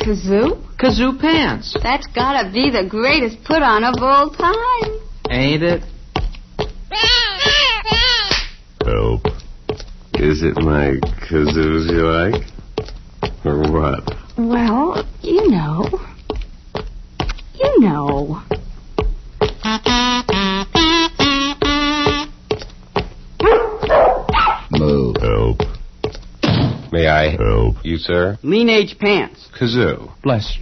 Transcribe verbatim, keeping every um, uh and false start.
Kazoo? Kazoo pants. That's gotta be the greatest put-on of all time. Ain't it? Help. Is it my kazoos you like? Or what? Well, you know. You know. Moo. Help. May I Help. you, sir? Lean age pants. Kazoo. Bless you.